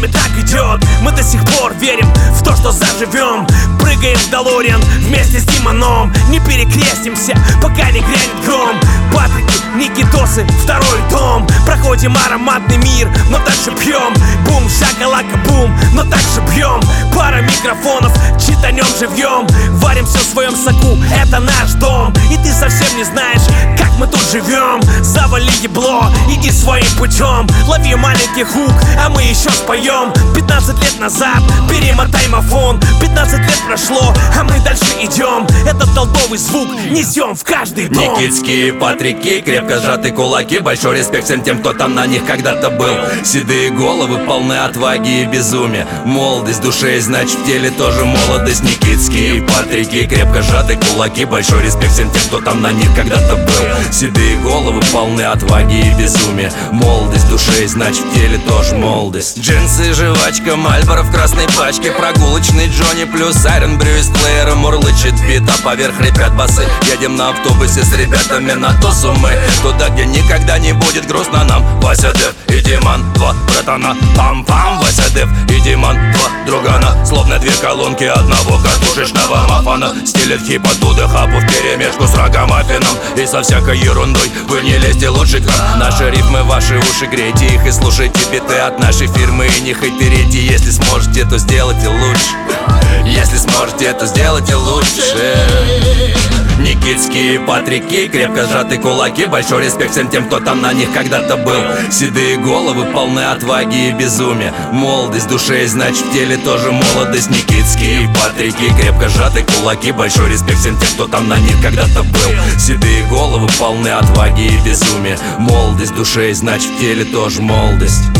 нами так идет. Мы до сих пор верим в то, что заживем. Прыгаем в Долориан вместе с Димоном. Не перекрестимся, пока не грянет гром. Патрики, Никитосы, второй дом. Проходим ароматный мир, но дальше пьем. Бум, шакалака, бум, но также бьем. Пара микрофонов, читанем живьем. Варим все в своем соку, это наш дом. И ты совсем не знаешь, как мы тут живем. Завали ебло, иди своим путем. Лови маленький хук, а мы еще споем. 15 лет назад, перемотай мафон. 15 лет прошло, а мы дальше идем. Этот толповый звук несем в каждый дом. Никитские Патрики, крепко сжаты кулаки. Большой респект всем тем, кто там на них когда-то был. Седые головы, полны отваги и безумия. Молодость души есть, значит в теле тоже молодость. Никитские Патрики, крепко сжаты кулаки. Большой респект всем тем, кто там на них когда-то был. Седые головы, полны отваги и безумия. Молодость души есть, значит в теле тоже молодость. Джинсы, жвачка, Мальборо в красной пачке. Прогулочный Джонни плюс Айрон Брю из плеера. Мурлычет бит, а поверх ребят басы. Едем на автобусе с ребятами на тусу мы. Туда, где никогда не будет грустно нам. Вася Дев и Диман, два братана. Пам-пам, Вася Дев и Диман, два другана. Словно две колонки одного катушечного мафана. Стилит хип от Дудехапу вперемешку с рагамаффином. И со всякой ерундой вы не лезьте лучше к нам. Наши рифмы, ваши уши, грейте их и слушайте биты от нашей фирмы. И не хайтерите, если сможете, то сделайте лучше. Если сможете, то сделайте лучше. Никитские Патрики, крепко сжаты кулаки. Большой респект всем тем, кто там на них когда-то был. Седые головы, полны отваги и безумия. Молодость души есть, значит в теле тоже молодость. Никитские Патрики, крепко сжаты кулаки. Большой респект всем тем, кто там на них когда-то был. Седые головы, полны отваги и безумия. Молодость души есть, значит в теле тоже молодость.